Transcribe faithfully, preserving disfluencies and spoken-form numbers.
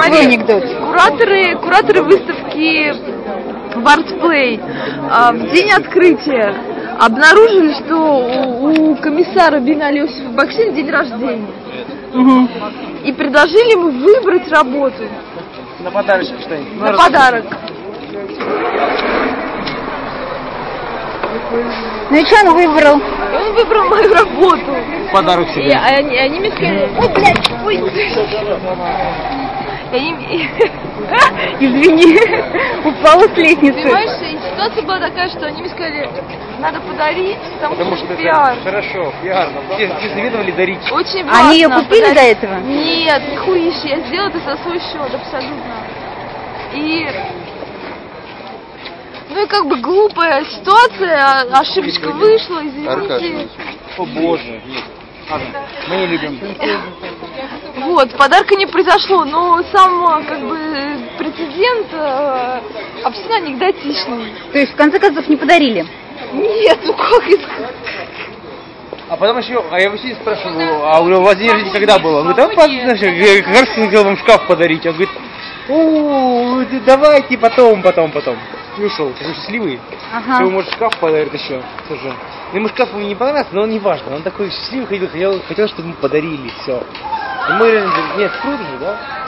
Какой анекдот? Кураторы, кураторы выставки в Артплей в день открытия обнаружили, что у, у комиссара Бина Иосифа Бакшин день рождения. Угу. И предложили ему выбрать работу. На подарочек что-нибудь. На подарок. Ну и что он выбрал? И он выбрал мою работу. Подарок себе. И они, они мне сказали, ой, блядь, ой. И они... Извини, упала с лестницы. Понимаешь, и ситуация была такая, что они мне сказали, надо подарить, потому, Потому что, что это пиар. это хорошо, пиар. Все, все советовали дарить. Очень важно. Они ее купили подарить. до этого? Нет, хуище, я сделала это за свой счет, абсолютно. И... Ну и как бы глупая ситуация, ошибочка вышла, извините. О боже, нет. Мы не любим. Вот, подарка не произошло, но сам как бы прецедент э, абсолютно анекдотичный. То есть в конце концов не подарили? Нет, ну как это? А потом еще, а я его сегодня спрашивал, а у вас день рождения когда было? Он говорит, а знаешь, как раз хотел вам шкаф подарить. Он говорит, о, давайте потом, потом, потом. И ушел, такой счастливый. Ага. Что ему может шкаф подарить еще. Слушай, ему шкаф ему не понравился, но он не важно. Он такой счастливый ходил, хотел, хотел, чтобы ему подарили, все. И мы реально, нет, круто же, да?